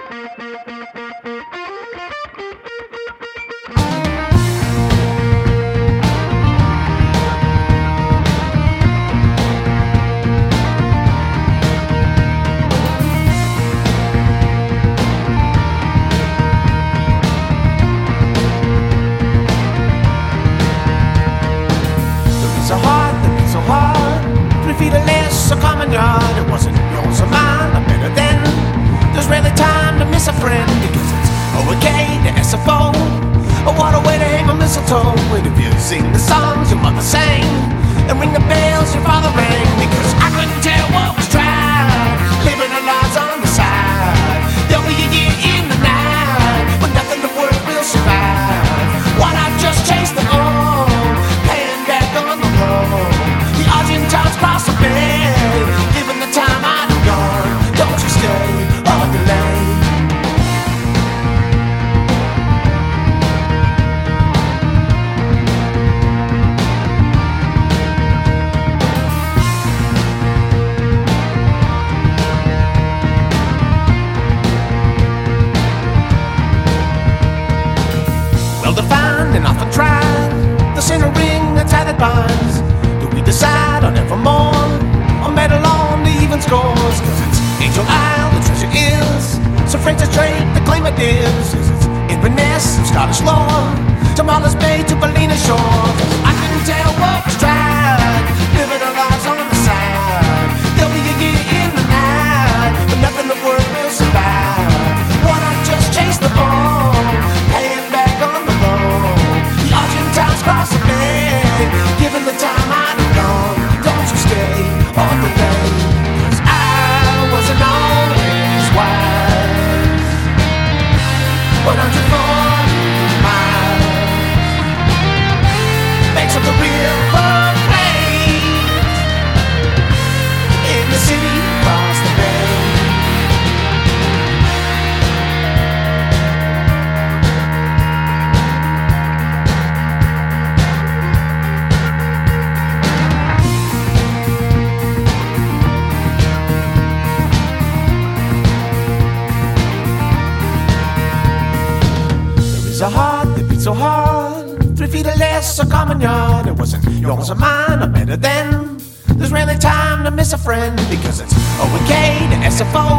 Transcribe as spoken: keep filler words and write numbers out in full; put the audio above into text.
So hard, that beat so hard. Three feet or less, a common yard. It wasn't yours or mine, or better than. There's rarely time to miss a friend because it's O and K to S F O. Oh, what a way to hang a mistletoe. And if you sing the songs your mother sang and ring the bells your father rang, because I couldn't tell what was tried, living our lives on the side. There'll be a year in the night when nothing the world will survive. Why not just chase them all? The Argentines cross the bay. Given the time I'm gone, don't you stay or delay. Well defined and often tried, the center ring that's added binds. Decide on evermore, or medal on the even scores. Cause it's Angel Isle, the treasure is. So French trade, the claim it is. Is it's Inverness, and Scottish lore. To Martha's Bay, to Ballina Shore. Cause I couldn't tell what was tried, living our lives on the side. There'll be a year in the night, but nothing the world will survive. Why not just chase the ball, paying back on the loan? The Argentines cross the bay, given the time I don't you stay on the day. Cause I wasn't always wise. one hundred forty miles makes up the river plate in the city across the bay. A heart that beat so hard, three feet or less, a common yard. It wasn't yours or mine, or better than. There's rarely time to miss a friend because it's O and K to S F O.